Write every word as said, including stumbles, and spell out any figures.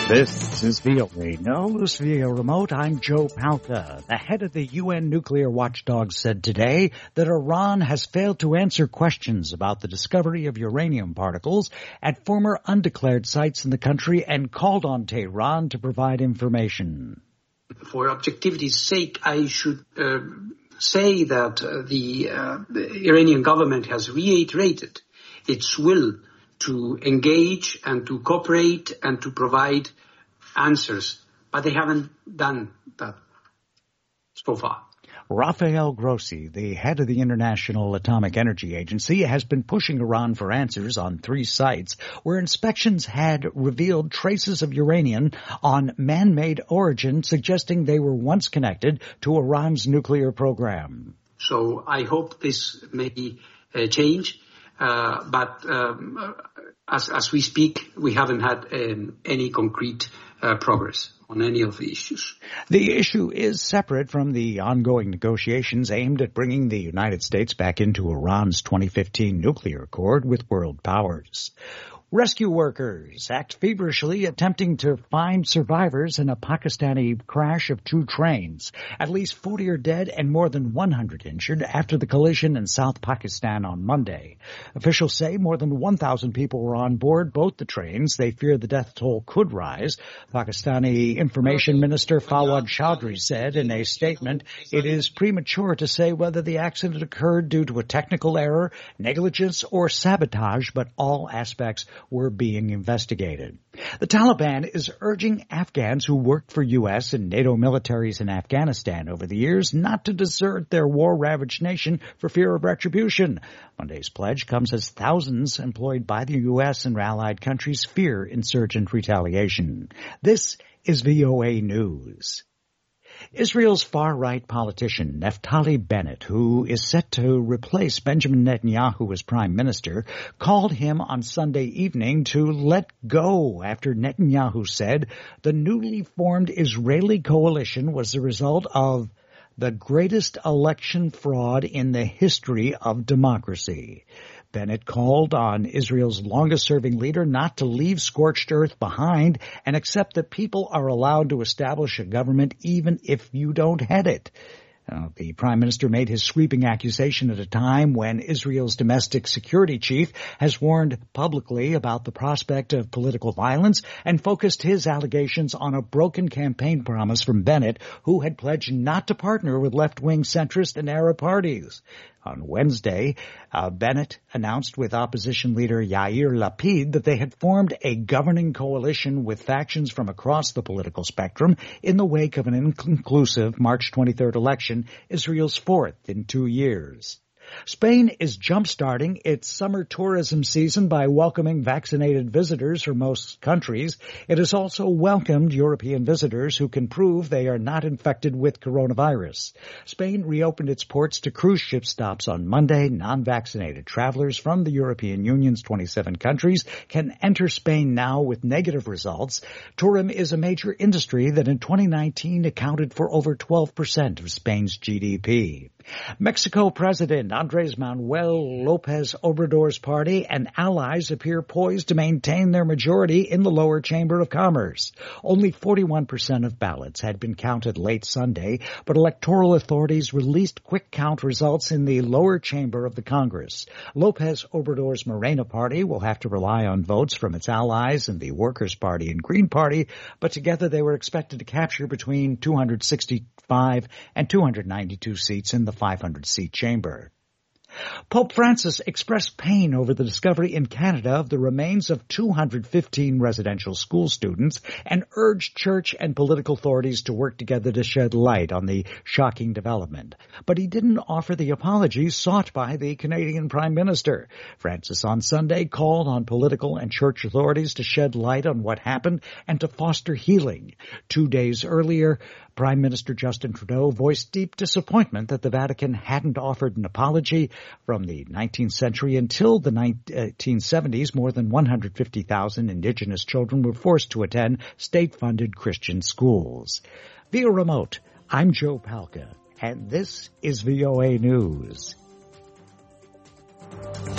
This is V O A News via remote. I'm Joe Palca. The head of the U N nuclear watchdog said today that Iran has failed to answer questions about the discovery of uranium particles at former undeclared sites in the country and called on Tehran to provide information. For objectivity's sake, I should uh, say that uh, the, uh, the Iranian government has reiterated its will to engage and to cooperate and to provide answers, but they haven't done that so far. Rafael Grossi, the head of the International Atomic Energy Agency, has been pushing Iran for answers on three sites where inspections had revealed traces of uranium on man-made origin, suggesting they were once connected to Iran's nuclear program. So I hope this may uh, change. Uh, but um, as, as we speak, we haven't had um, any concrete uh, progress on any of the issues. The issue is separate from the ongoing negotiations aimed at bringing the United States back into Iran's twenty fifteen nuclear accord with world powers. Rescue workers act feverishly attempting to find survivors in a Pakistani crash of two trains. At least forty are dead and more than one hundred injured after the collision in South Pakistan on Monday. Officials say more than one thousand people were on board both the trains. They fear the death toll could rise. Pakistani Information Minister Fawad Chaudhry said in a statement, "It is premature to say whether the accident occurred due to a technical error, negligence, or sabotage, but all aspects were being investigated." The Taliban is urging Afghans who worked for U S and NATO militaries in Afghanistan over the years not to desert their war-ravaged nation for fear of retribution. Monday's pledge comes as thousands employed by the U S and allied countries fear insurgent retaliation. This is V O A News. Israel's far-right politician Naftali Bennett, who is set to replace Benjamin Netanyahu as prime minister, called him on Sunday evening to let go after Netanyahu said the newly formed Israeli coalition was the result of the greatest election fraud in the history of democracy. Bennett called on Israel's longest-serving leader not to leave scorched earth behind and accept that people are allowed to establish a government even if you don't head it. Uh, the prime minister made his sweeping accusation at a time when Israel's domestic security chief has warned publicly about the prospect of political violence and focused his allegations on a broken campaign promise from Bennett, who had pledged not to partner with left-wing centrist and Arab parties. On Wednesday, uh, Bennett announced with opposition leader Yair Lapid that they had formed a governing coalition with factions from across the political spectrum in the wake of an inconclusive March twenty-third election, Israel's fourth in two years. Spain is jump-starting its summer tourism season by welcoming vaccinated visitors from most countries. It has also welcomed European visitors who can prove they are not infected with coronavirus. Spain reopened its ports to cruise ship stops on Monday. Non-vaccinated travelers from the European Union's twenty-seven countries can enter Spain now with negative results. Tourism is a major industry that in twenty nineteen accounted for over twelve percent of Spain's G D P. Mexico President Andrés Manuel López Obrador's party and allies appear poised to maintain their majority in the lower chamber of commerce. Only forty-one percent of ballots had been counted late Sunday, but electoral authorities released quick count results in the lower chamber of the Congress. López Obrador's Morena party will have to rely on votes from its allies in the Workers' Party and Green Party, but together they were expected to capture between two hundred sixty-five and two hundred ninety-two seats in the five hundred seat chamber. Pope Francis expressed pain over the discovery in Canada of the remains of two hundred fifteen residential school students and urged church and political authorities to work together to shed light on the shocking development. But he didn't offer the apologies sought by the Canadian Prime Minister. Francis on Sunday called on political and church authorities to shed light on what happened and to foster healing. Two days earlier, Prime Minister Justin Trudeau voiced deep disappointment that the Vatican hadn't offered an apology. From the nineteenth century until the nineteen seventies, more than one hundred fifty thousand Indigenous children were forced to attend state-funded Christian schools. Via remote, I'm Joe Palca, and this is V O A News.